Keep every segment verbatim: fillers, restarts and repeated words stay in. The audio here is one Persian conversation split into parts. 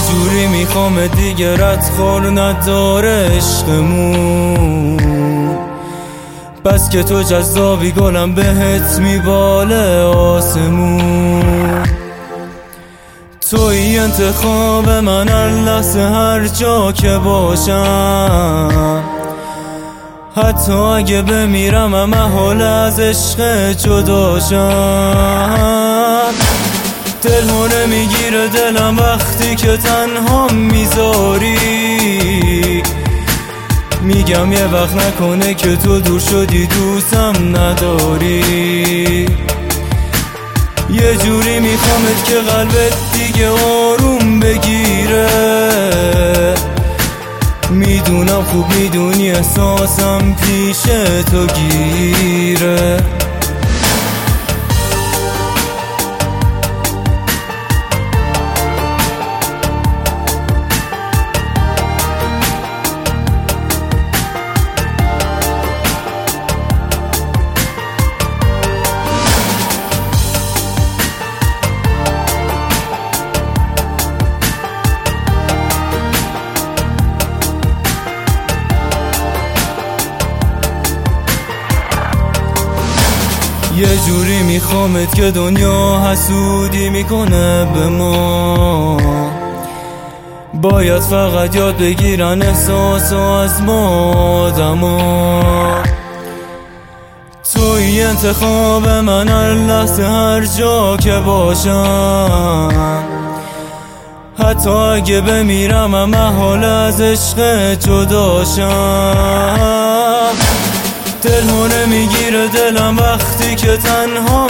جوری میخوام دیگه ردخور نداره عشقمون، بس که تو جذابی گلم بهت میباله آسمون. توی انتخاب من هر لحظه هر جا که باشم، حتی اگه بمیرم هم محال از عشق جداشم. دلهونه میگیره دلم وقتی که تنها میذاری، میگم یه وقت نکنه که تو دور شدی دوستم نداری. یه جوری میخوامت که قلبت دیگه آروم بگیره، میدونم خوب میدونی احساسم پیش تو گیره. یه جوری میخوامت که دنیا حسودی میکنه به ما، باید فقط یاد بگیرن احساس از ما آدما. توی انتخاب من هر لحظه هر جا که باشم، حتی اگه بمیرم هم محال از عشق جداشم. دلهونه میگیره دلم وقتی که تنها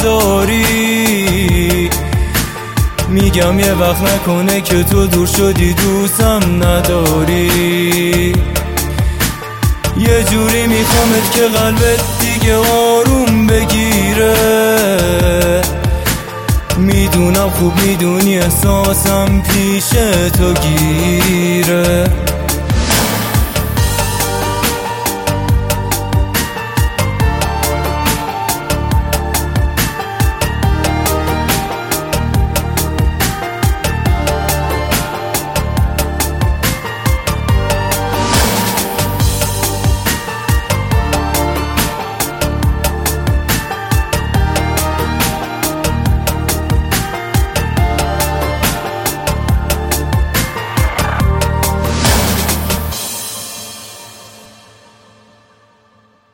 میذاری، میگم یه وقت نکنه که تو دور شدی دوستم نداری. یه جوری میخوامت که قلبت دیگه آروم بگیره، میدونم خوب میدونی احساسم پیش تو گیره.